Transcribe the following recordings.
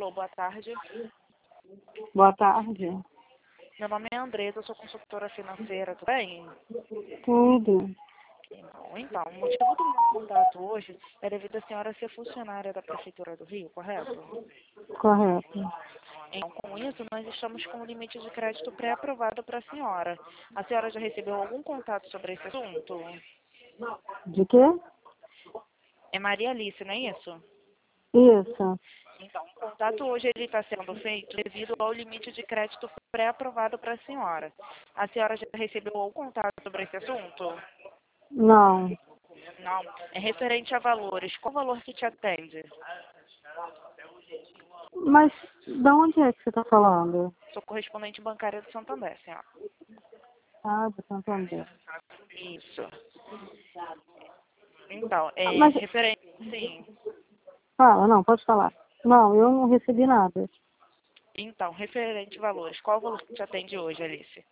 Alô, boa tarde. Boa tarde. Meu nome é Andresa, eu sou consultora financeira, tudo bem? Tudo. Então, o motivo do meu contato hoje é devido a senhora ser funcionária da Prefeitura do Rio, correto? Correto. Então, com isso, nós estamos com um limite de crédito pré-aprovado para a senhora. A senhora já recebeu algum contato sobre esse assunto? De quê? É Maria Alice, não é isso? Isso. Então, o contato hoje ele está sendo feito devido ao limite de crédito pré-aprovado para a senhora. A senhora já recebeu algum contato sobre esse assunto? Não. Não. É referente a valores. Qual valor que te atende? Mas de onde é que você está falando? Sou correspondente bancária do Santander, senhora. Ah, do Santander. Isso. Então, Mas referente... Sim. fala, não, pode falar. Não, eu não recebi nada. Então, referente a valores. Qual o valor que te atende hoje, Alice?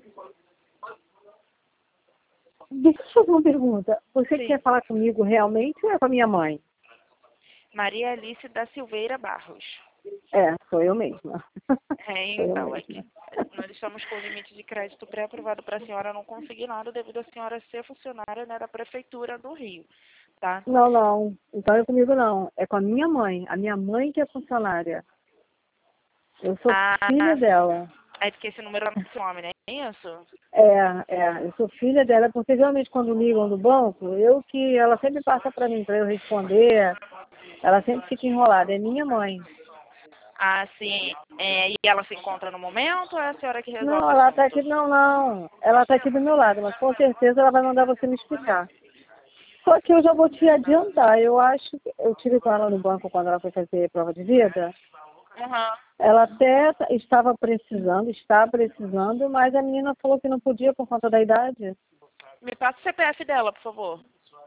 Deixa eu te fazer uma pergunta. Você Sim. quer falar comigo realmente ou é com a minha mãe? Maria Alice da Silveira Barros. É, sou eu mesma. Sou eu Então, mesma. nós estamos com o limite de crédito pré-aprovado para a senhora não conseguir nada devido a senhora ser funcionária, né, da Prefeitura do Rio, tá? Não, não. Então é comigo não. É com a minha mãe. A minha mãe que é funcionária. Eu sou filha dela. É porque esse número é no seu nome, né? É isso? Eu sou filha dela, porque geralmente quando ligam do banco, ela sempre passa para mim, para eu responder, ela sempre fica enrolada, é minha mãe. Ah, sim. E ela se encontra no momento ou é a senhora que resolve Não, o ela tá aqui, assunto? não, ela tá aqui do meu lado, mas com certeza ela vai mandar você me explicar. Só que eu já vou te adiantar, eu acho que eu tive com ela no banco quando ela foi fazer prova de vida, Uhum. ela até está precisando, mas a menina falou que não podia por conta da idade. Me passa o CPF dela, por favor.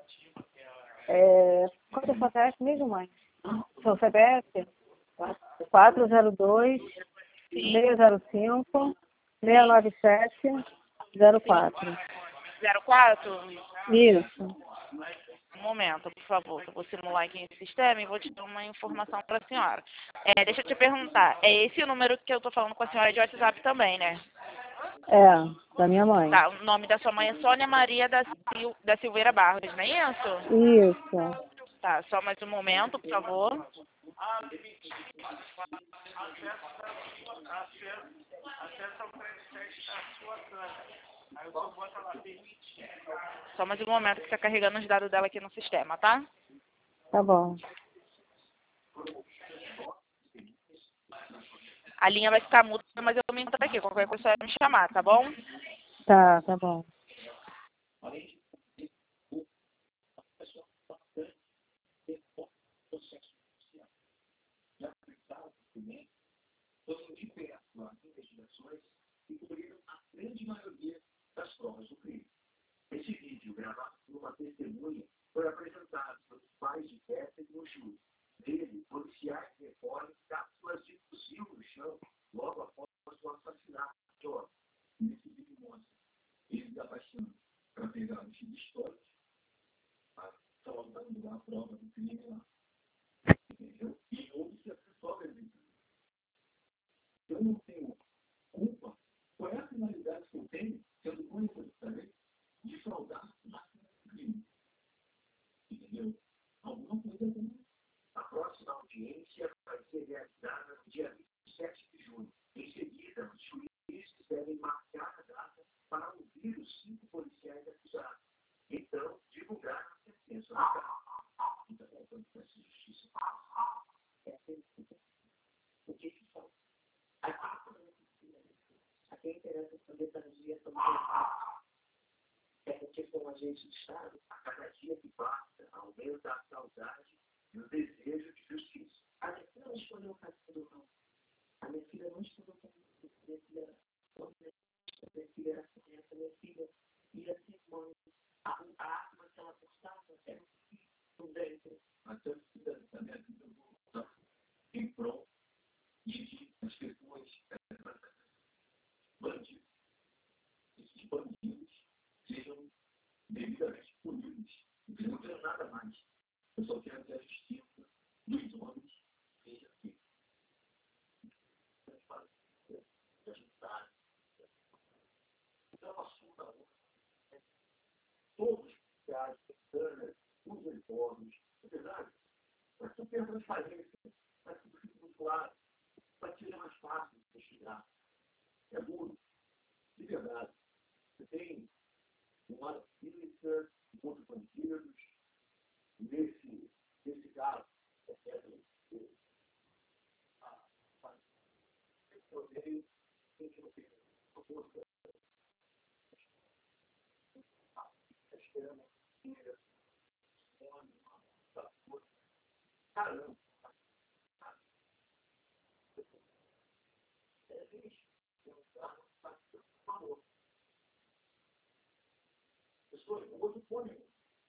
Quanto é o CPF mesmo, mãe? Seu CPF? 402 Sim, 605 sim, 697 sim. 04. 04? Isso. Um momento, por favor. Eu vou simular aqui em sistema e vou te dar uma informação para a senhora. Deixa eu te perguntar. É esse o número que eu estou falando com a senhora de WhatsApp também, né? Da minha mãe. Tá, o nome da sua mãe é Sônia Maria da Silveira Barros, não é isso? Isso. Tá, só mais um momento, por favor. Só mais um momento que está carregando os dados dela aqui no sistema, tá? Tá bom. A linha vai ficar muda, mas eu me encontro aqui. Qualquer coisa é só me chamar, tá bom? Tá bom. coletâneas, os uniformes, é verdade? Para que tenha transparência, para que fique muito claro, para que seja mais fácil de investigar. É duro, de verdade. Você tem uma física, outros bandidos, nesse caso, caramba, pessoas boas não podem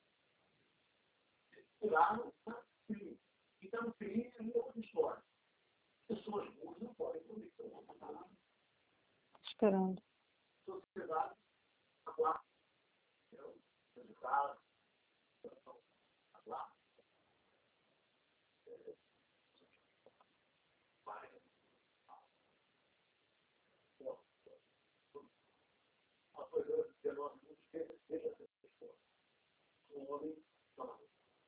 tirar no crime. Então, o crime é outra história. Pessoas boas não podem cometer uma Esperando. sociedade aguarda. Educada, aguarda. Uma coisa que nós não esquecemos essa pessoa. Um homem chamado.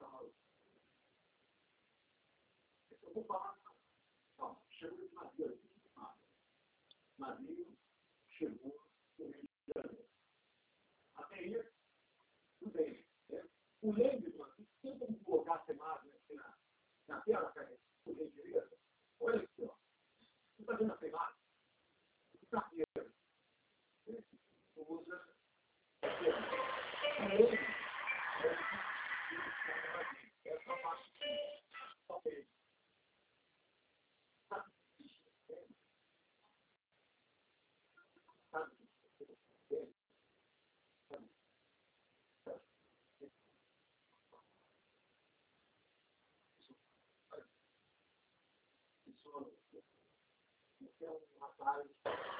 Eu vou falar, não, chegou esse navio aqui, navio chegou no Rio de Janeiro. Até aí, tudo bem. O Lênin, tem como colocar essa imagem aqui na tela, cara, por gentileza? Olha aqui, ó. Você está vendo essa imagem? O carteiro. Usa o Lênin. Essa parte aqui. Ok. Isso é um atalho.